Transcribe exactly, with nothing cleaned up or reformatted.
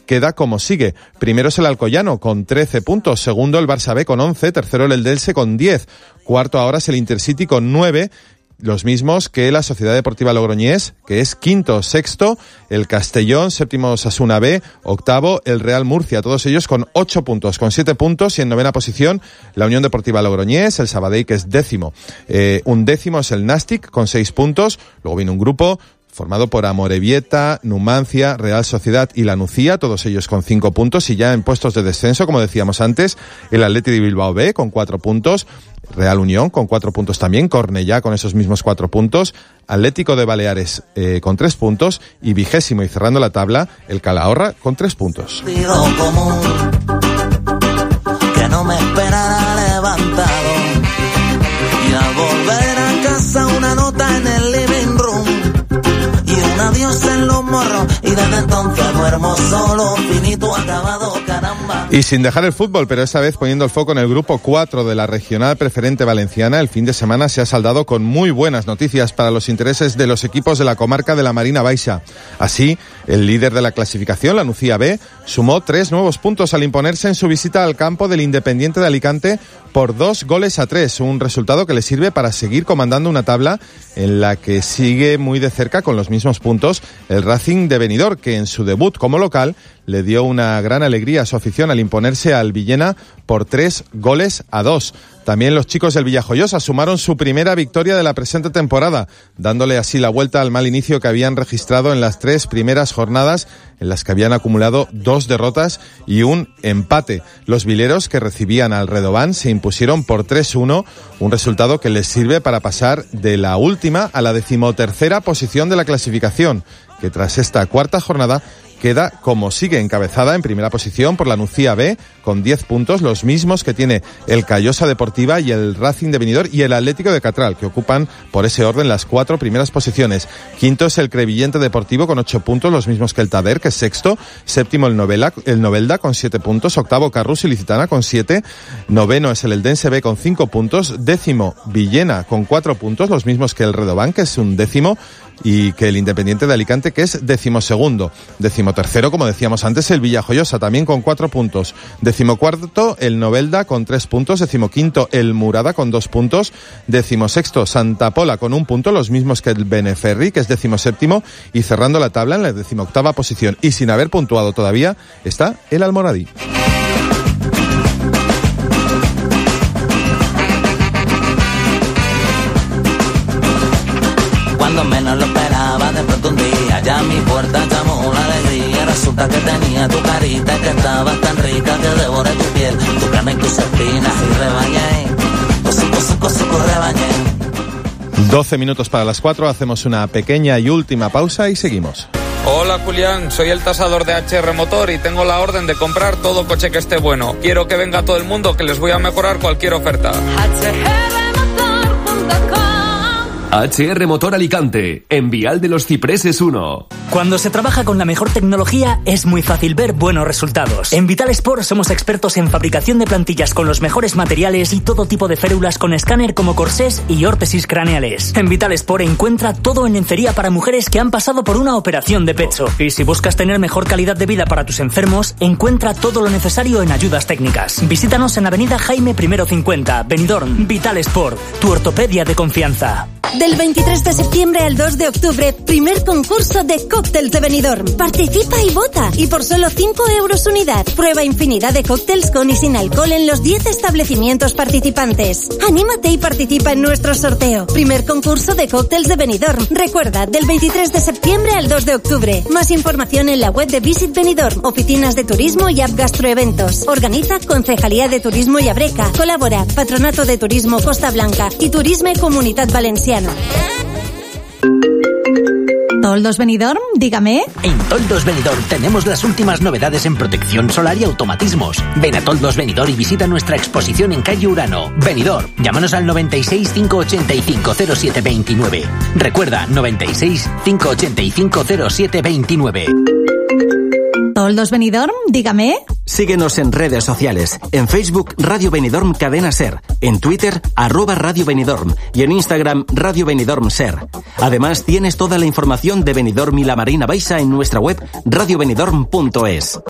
queda como sigue. Primero es el Alcoyano con trece puntos, segundo el Barça B con once, tercero el Eldense con diez, cuarto ahora es el Intercity con nueve, los mismos que la Sociedad Deportiva Logroñés, que es quinto, sexto, el Castellón, séptimo Osasuna B, octavo el Real Murcia, todos ellos con ocho puntos, con siete puntos, y en novena posición la Unión Deportiva Logroñés, el Sabadell, que es décimo. Eh, un décimo es el Nàstic con seis puntos, luego viene un grupo formado por Amorebieta, Numancia, Real Sociedad y La Nucía, todos ellos con cinco puntos, y ya en puestos de descenso, como decíamos antes, el Athletic de Bilbao B con cuatro puntos, Real Unión con cuatro puntos también, Cornellá con esos mismos cuatro puntos, Atlético de Baleares eh, con tres puntos, y vigésimo y cerrando la tabla, el Calahorra con tres puntos. Común, que no me esperara levantado, y al volver a casa una nota en el living room y un adiós en los morros, y desde entonces duermo solo, finito, acabado, caramba. Y sin dejar el fútbol, pero esta vez poniendo el foco en el grupo cuatro de la Regional Preferente Valenciana, el fin de semana se ha saldado con muy buenas noticias para los intereses de los equipos de la comarca de la Marina Baixa. Así, el líder de la clasificación, la Nucía B, sumó tres nuevos puntos al imponerse en su visita al campo del Independiente de Alicante por dos goles a tres, un resultado que le sirve para seguir comandando una tabla en la que sigue muy de cerca con los mismos puntos el Racing de Benidorm, que en su debut como local le dio una gran alegría a su afición al imponerse al Villena por tres goles a dos. También los chicos del Villajoyosa sumaron su primera victoria de la presente temporada, dándole así la vuelta al mal inicio que habían registrado en las tres primeras jornadas, en las que habían acumulado dos derrotas y un empate. Los vileros, que recibían al Redován, se impusieron por tres uno, un resultado que les sirve para pasar de la última a la decimotercera posición de la clasificación, que tras esta cuarta jornada queda como sigue, encabezada en primera posición por la Nucía B con diez puntos, los mismos que tiene el Callosa Deportiva y el Racing de Benidorm y el Atlético de Catral, que ocupan por ese orden las cuatro primeras posiciones. Quinto es el Crevillente Deportivo con ocho puntos, los mismos que el Tader, que es sexto. Séptimo el Novela, el Novelda con siete puntos. Octavo Carrús y Licitana con siete. Noveno es el Eldense B con cinco puntos. Décimo Villena con cuatro puntos, los mismos que el Redován, que es un décimo, y que el Independiente de Alicante, que es decimosegundo. Decimotercero, como decíamos antes, el Villajoyosa, también con cuatro puntos. Decimocuarto, el Novelda con tres puntos. Decimoquinto, el Murada con dos puntos. Decimosexto, Santa Pola con un punto, los mismos que el Beneferri, que es decimoséptimo. Y cerrando la tabla en la decimoctava posición y sin haber puntuado todavía, está el Almoradí. Cuando menos lo esperaba, de pronto un día ya a mi puerta llamó la alegría. Resulta que tenía tu carita, que estabas tan rica que devoré tu piel, tu carne y tus espinas, y rebañé, cosico, suco, suco, rebañé. doce minutos para las cuatro, hacemos una pequeña y última pausa y seguimos. Hola Julián, soy el tasador de H R Motor y tengo la orden de comprar todo coche que esté bueno. Quiero que venga todo el mundo, que les voy a mejorar cualquier oferta. H R motor punto com. H R Motor Alicante, en Vial de los Cipreses uno. Cuando se trabaja con la mejor tecnología es muy fácil ver buenos resultados. En Vital Sport somos expertos en fabricación de plantillas con los mejores materiales y todo tipo de férulas con escáner como corsés y órtesis craneales. En Vital Sport encuentra todo en lencería para mujeres que han pasado por una operación de pecho. Y si buscas tener mejor calidad de vida para tus enfermos, encuentra todo lo necesario en ayudas técnicas. Visítanos en Avenida Jaime I cincuenta, Benidorm. Vital Sport, tu ortopedia de confianza. Del veintitrés de septiembre al dos de octubre, primer concurso de cócteles de Benidorm. Participa y vota. Y por solo cinco euros unidad, prueba infinidad de cócteles con y sin alcohol en los diez establecimientos participantes. Anímate y participa en nuestro sorteo. Primer concurso de cócteles de Benidorm. Recuerda, del veintitrés de septiembre al dos de octubre. Más información en la web de Visit Benidorm, oficinas de turismo y app gastroeventos. Organiza Concejalía de Turismo y Abreca. Colabora Patronato de Turismo Costa Blanca y Turisme Comunitat Valenciana. ¿Toldos Benidorm? Dígame. En Toldos Benidorm tenemos las últimas novedades en protección solar y automatismos. Ven a Toldos Benidorm y visita nuestra exposición en calle Urano. Benidorm, llámanos al noventa y seis, cinco ochenta y cinco, cero siete veintinueve. Recuerda, noventa y seis, cinco ochenta y cinco, cero siete veintinueve. ¿Toldos Benidorm? Dígame. Síguenos en redes sociales. En Facebook, Radio Benidorm Cadena Ser. En Twitter, arroba Radio Benidorm. Y en Instagram, Radio Benidorm Ser. Además, tienes toda la información de Benidorm y la Marina Baixa en nuestra web radio benidorm punto es.